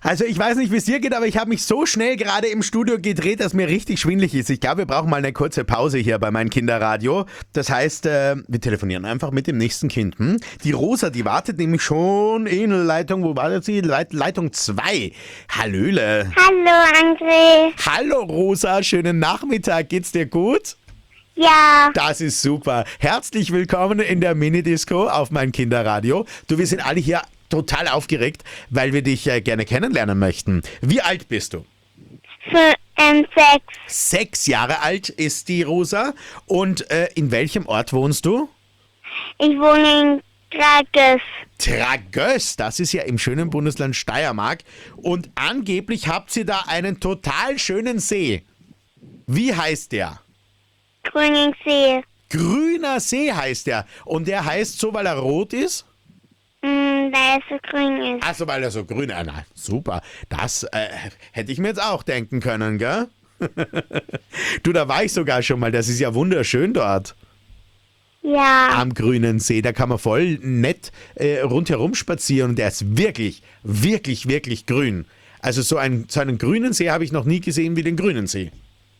Also ich weiß nicht, wie es dir geht, aber ich habe mich so schnell gerade im Studio gedreht, dass mir richtig schwindelig ist. Ich glaube, wir brauchen mal eine kurze Pause hier bei meinem Kinderradio. Das heißt, wir telefonieren einfach mit dem nächsten Kind. Die Rosa, die wartet nämlich schon in Leitung, wo wartet sie? Leitung 2. Hallöle. Hallo, André. Hallo Rosa, schönen Nachmittag. Geht's dir gut? Ja, Das ist super. Herzlich willkommen in der Minidisco auf mein Kinderradio. Du, wir sind alle hier total aufgeregt, weil wir dich gerne kennenlernen möchten. Wie alt bist du? 6. 6 Jahre alt ist die Rosa. Und in welchem Ort wohnst du? Ich wohne in Grages. Tragös, das ist ja im schönen Bundesland Steiermark. Und angeblich habt ihr da einen total schönen See. Wie heißt der? Grüningsee. Grüner See heißt der. Und der heißt so, weil er rot ist? Weil es so grün ist. Achso, weil er so grün ist. Na, super. Das hätte ich mir jetzt auch denken können, gell? Du, da war ich sogar schon mal. Das ist ja wunderschön dort. Ja, Am grünen See. Da kann man voll nett rundherum spazieren. Und der ist wirklich, wirklich, wirklich grün. Also so einen grünen See habe ich noch nie gesehen wie den grünen See.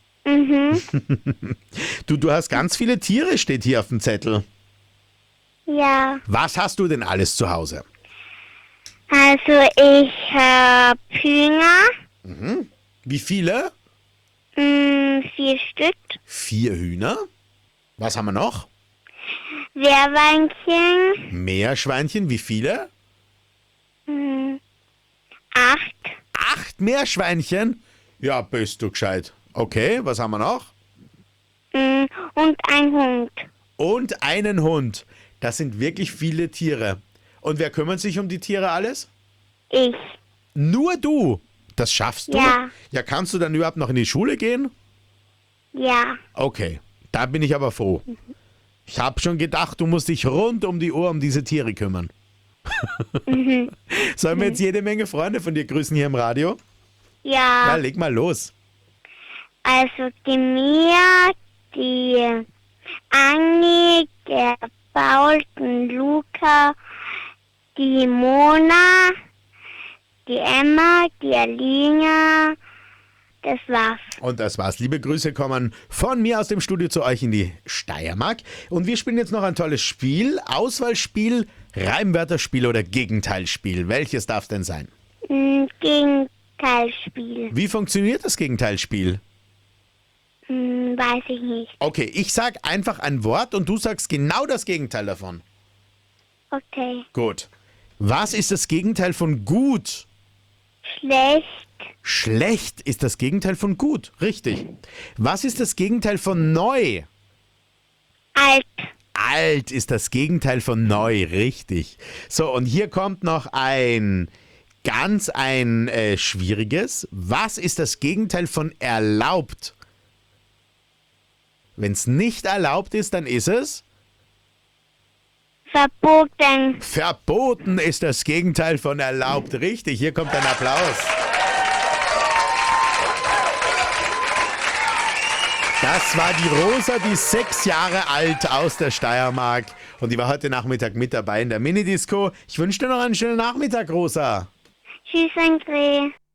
Du hast ganz viele Tiere, steht hier auf dem Zettel. ja. Was hast du denn alles zu Hause? Also ich habe Hühner. Wie viele? 4 Stück. 4 Hühner. Was haben wir noch? Meerschweinchen. Meerschweinchen. Wie viele? 8. 8 Meerschweinchen? Ja, bist du gescheit. Okay, was haben wir noch? Und ein Hund. Und einen Hund. Das sind wirklich viele Tiere. Und wer kümmert sich um die Tiere alles? Ich. Nur du. Das schaffst du? Ja. Ja, kannst du dann überhaupt noch in die Schule gehen? Ja. Okay, da bin ich aber froh. Ich habe schon gedacht, du musst dich rund um die Uhr um diese Tiere kümmern. Sollen wir jetzt jede Menge Freunde von dir grüßen hier im Radio? Ja, Ja. leg mal los. Also die Mia, die Anni, der Paul, den Luca, die Mona, die Emma, die Alina. Das war's. Und das war's. Liebe Grüße kommen von mir aus dem Studio zu euch in die Steiermark. Und wir spielen jetzt noch ein tolles Spiel. Auswahlspiel, Reimwörterspiel oder Gegenteilspiel. Welches darf denn sein? Gegenteilspiel. Wie funktioniert das Gegenteilspiel? Weiß ich nicht. Okay, ich sag einfach ein Wort und du sagst genau das Gegenteil davon. Okay. Gut. Was ist das Gegenteil von gut? Schlecht. Schlecht ist das Gegenteil von gut. Richtig. Was ist das Gegenteil von neu? Alt. Alt ist das Gegenteil von neu. Richtig. So, und hier kommt noch ein schwieriges. Was ist das Gegenteil von erlaubt? Wenn es nicht erlaubt ist, dann ist es? Verboten. Verboten ist das Gegenteil von erlaubt. Richtig, hier kommt ein Applaus. Das war die Rosa, die 6 Jahre alt aus der Steiermark. Und die war heute Nachmittag mit dabei in der Minidisco. Ich wünsche dir noch einen schönen Nachmittag, Rosa. Tschüss, André.